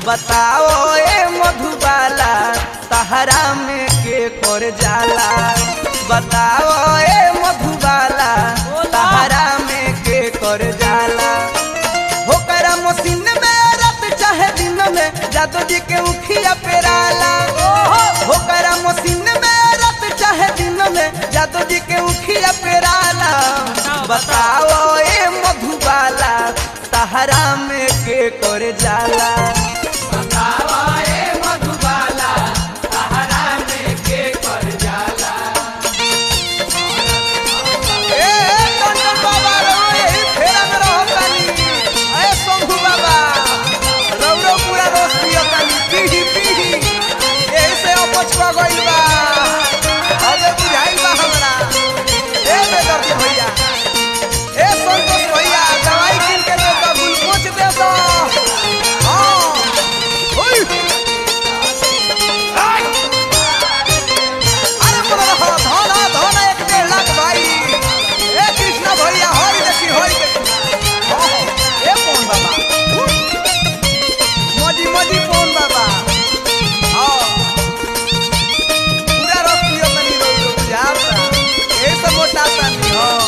बताओ ए मधुबाला तहरा में के कर जाला। बताओ ए मधुबाला तहरा में के कर जाला। होकरा मशीन में रात चाहे दिन में जादू जी के उखिया पेराला। होकरा मशीन में रात चाहे दिन में जादू जी के उखिया पेराला। बताओ ए मधुबाला तहरा में के कर जाला। बतावा ए मधुबाला तहरा में के कर जाला। ए टंडन बाबा रो यही फेरा में रहो कानी। ए शंभू बाबा रौरो पूरा रोज पियो कानी पीही पीही ऐसे अपचवा गइल बा। अबे बुझाइल बा हमरा। ए बेदर्दी भैया ए संतोष भैया दवाई किन के दे दो ग्लूकोज दे दो। हां ओए अरे बोलो धन धन 1.5 लाख भाई। ए कृष्णा भैया होई देखी ए कौन बाबा मोदी मोदी कौन बाबा। हां पूरा रस पियो तनी रो बुझाता ए सब मोटा तनी। हां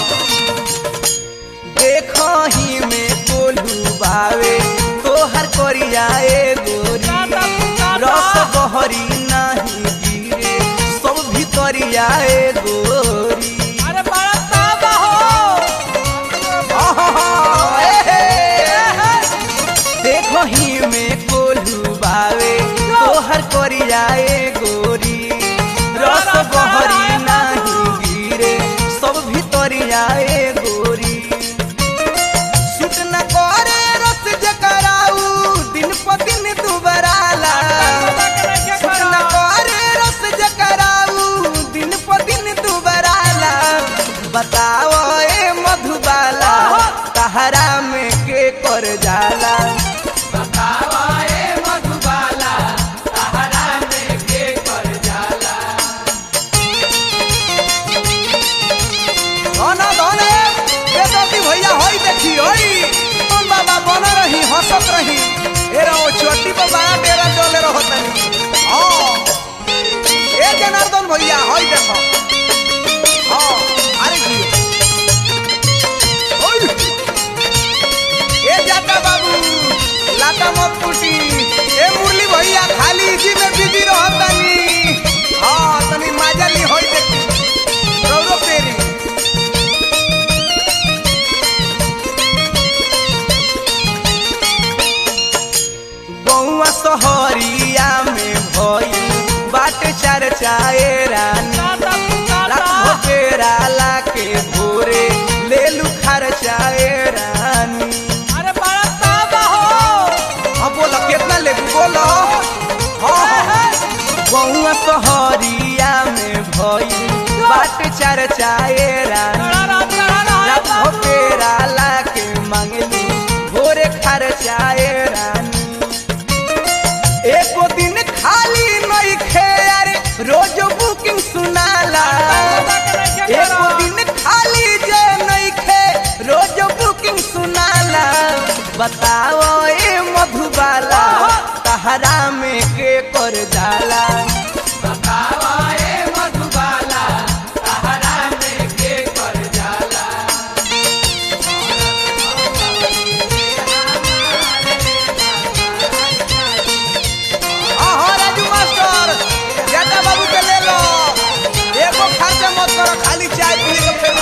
देखो ही में बोलू बावे तोहर करिया ए गोरी। रस बहरी नहीं गिरे सब भितरिया ए गोरी। अरे बड़ा ताबा हो। देखो ही में बोलू बावे तोहर करिया ए गोरी। रस बहरी नहीं गिरे सब भितरिया ए गोरी। सुट न करे रस जकराऊ दिन प दिन दुबराला। सुट न करे रस जकराऊ दिन प दिन दुबराला। बताओ ए मधुबाला तहरा में के कर जाला। बतावा ए मधुबाला तहरा में के कर जाला। धन धन बेदर्दी भैया होई देखी होई कौन बाबा बन रही हंसत रही। ए रहो छोटी बाबा मेरा डोले रहो तनी। हां ए जनार्दन भैया होई देखो। हां अरे जी ओए ए जाता बाबू लाता मत टूटी। ए मुरली भैया खाली इसी में बिजी रहो तनी। हां तनी माजली होई देखी रौरो पेरी। गौवा सहरिया में भई बाट चर्चाए रानी। रात भोकेराला के भोरे ले लू खर्चाए रानी। अरे बड़ा ताबा हो। हाँ बोलो कितना ले बोलो। हाँ गौवा सहरिया में भई बाट चर्चाए रानी। रात भोकेराला के मांगली भोरे खर्चाए रानी। एको दिन खाली नहीं खे यार रोज बुकिंग सुनाला। एको दिन खाली जे नहीं खे रोज बुकिंग सुनाला। बताओ ए मधुबाला तहरा में के कर जाला। बतावा ए मधुबाला तहरा में के कर जाला। हाँ राजू मास्टर जाता बाबू के ले लो। एको खर्चा मत करो खाली चाय पी के फेर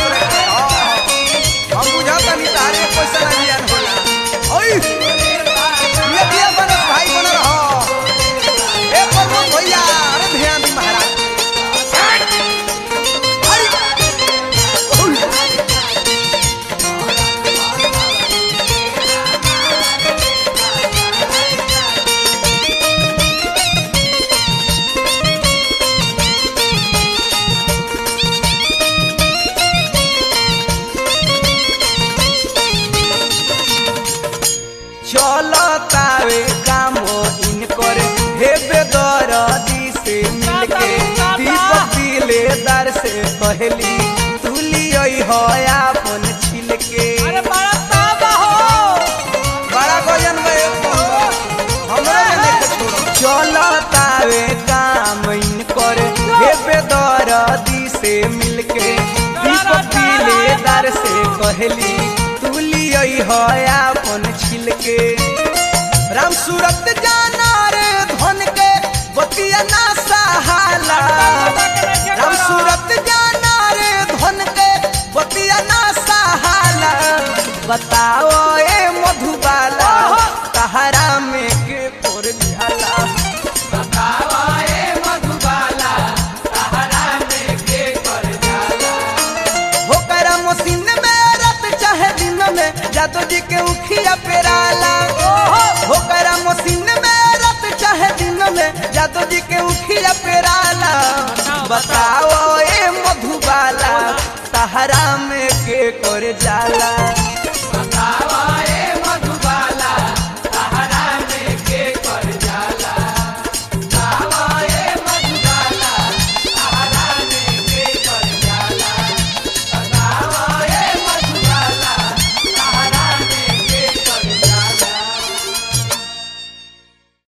हम बुझाता नहीं तारे पैसा ना जियान होला। ओए ये दिया बनस भाई बन रहो। ए प्रमोद भैया अरे ध्यान दी महाराज। अरे चलो तावे काम इनकर हेबे दरदी से मिलके। दीपक दिलेदार से कहली तुली हो अपन छिलके। अरे बड़ा ताबा हो। बड़ा गजन में हम कहली तू लियई हो अपन छिलके राम सूरत जाना रे धन के बतिया ना सहाला राम सूरत जाना रे धन के बतिया ना सहाला बताओ ए मधुबाला तहरा में के कोर जाला बतावा ए मधुबाला तहरा में के कर जाला होकरा मशीन में रात चाहे दिन में जादू जी के उखिया पेराला होकरा मशीन में रात चाहे दिन में जादू जी के उखिया पेराला बताओ ए मधुबाला तहरा में के कर जाला।